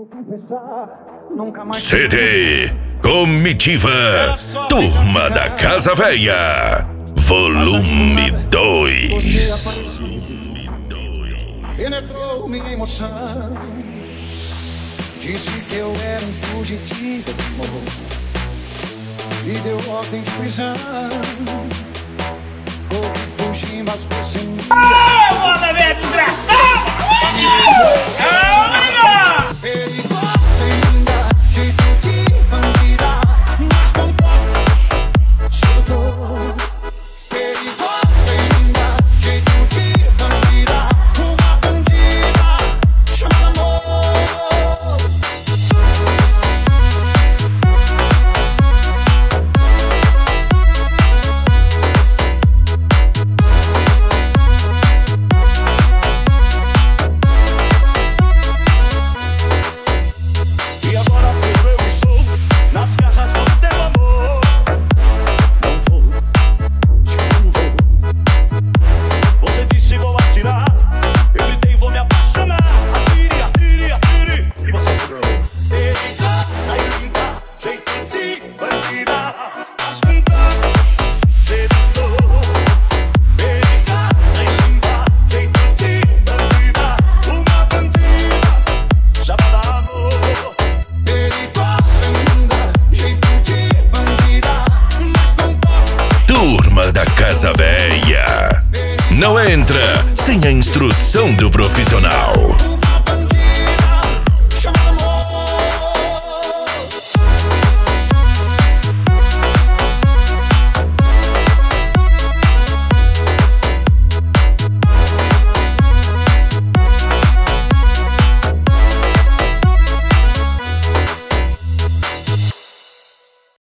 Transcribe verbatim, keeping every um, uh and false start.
C D Comitiva Turma da Casa Véia Volume dois. Penetrou minha emoção, disse que eu era um fugitivo do amor e deu ordem de prisão. Vou fugir, mas você não. Ah, mano, velho, desgraçado! Olha! Perigosa ainda, jeito de bandida, mas com soltou. Perigosa ainda, jeito de bandida, uma bandida, chama amor. E agora eu estou nas garras do teu amor. Não vou, te vou. Você disse vou atirar, eu gritei vou me apaixonar. Atire, atire, atire, e você tirou. Perigosa e linda, jeito de bandida, mas com tanto sedutor. Perigosa e linda, jeito de bandida, uma bandida, chamada amor. Perigosa ainda, jeito de bandida, mas com Turma da Casa Véia. Não entra sem a instrução do profissional.